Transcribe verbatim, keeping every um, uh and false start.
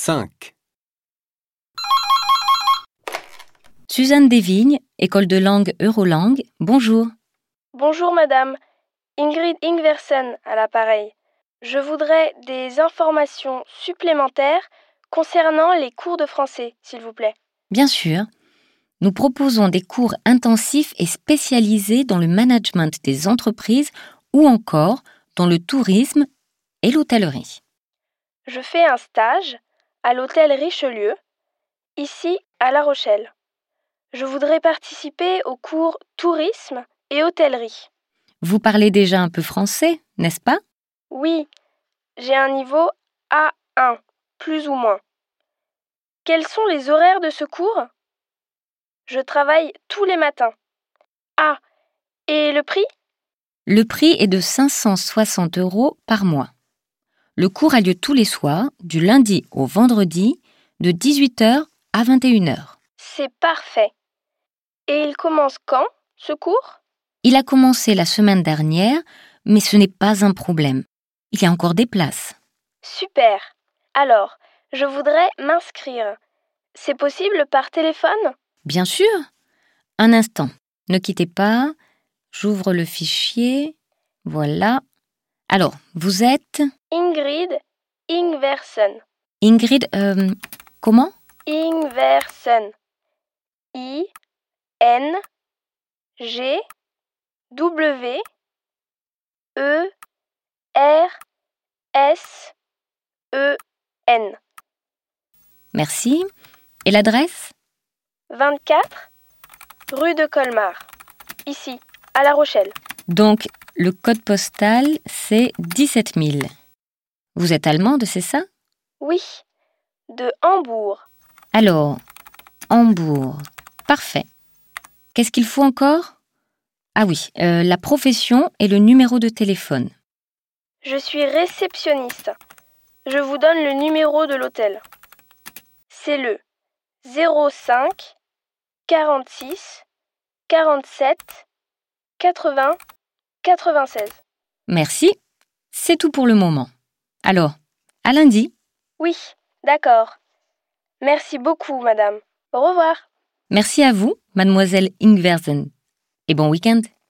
cinq. Suzanne Desvignes, École de langue Eurolangue, bonjour. Bonjour madame, Ingrid Ingversen à l'appareil. Je voudrais des informations supplémentaires concernant les cours de français, s'il vous plaît. Bien sûr, nous proposons des cours intensifs et spécialisés dans le management des entreprises ou encore dans le tourisme et l'hôtellerie. Je fais un stage à l'hôtel Richelieu, ici à La Rochelle. Je voudrais participer au cours tourisme et hôtellerie. Vous parlez déjà un peu français, n'est-ce pas? Oui, j'ai un niveau A un, plus ou moins. Quels sont les horaires de ce cours? Je travaille tous les matins. Ah, et le prix? Le prix est de cinq cent soixante euros par mois. Le cours a lieu tous les soirs, du lundi au vendredi, de dix-huit heures à vingt et une heures. C'est parfait. Et il commence quand, ce cours? Il a commencé la semaine dernière, mais ce n'est pas un problème. Il y a encore des places. Super. Alors, je voudrais m'inscrire. C'est possible par téléphone? Bien sûr. Un instant. Ne quittez pas. J'ouvre le fichier. Voilà. Alors, vous êtes Ingrid Ingversen. Ingrid, euh, comment? Ingversen. I N G W E R S E N. Merci. Et l'adresse? vingt-quatre rue de Colmar, ici, à La Rochelle. Donc, le code postal, c'est dix-sept mille. Vous êtes allemande, c'est ça? Oui, de Hambourg. Alors, Hambourg. Parfait. Qu'est-ce qu'il faut encore? Ah oui, euh, la profession et le numéro de téléphone. Je suis réceptionniste. Je vous donne le numéro de l'hôtel. C'est le zéro cinq quarante-six quarante-sept quatre-vingts quatre-vingt-seize. Merci. C'est tout pour le moment. Alors, à lundi. Oui, d'accord. Merci beaucoup, madame. Au revoir. Merci à vous, mademoiselle Ingversen. Et bon week-end.